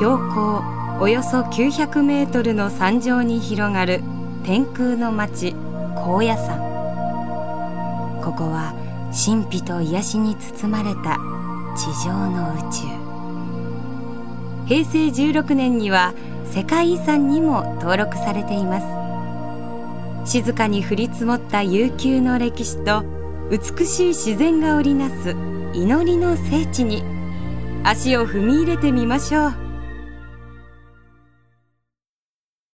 標高およそ900メートルの山上に広がる天空の町高野山。ここは神秘と癒しに包まれた地上の宇宙。平成16年には世界遺産にも登録されています。静かに降り積もった悠久の歴史と美しい自然が織りなす祈りの聖地に足を踏み入れてみましょう。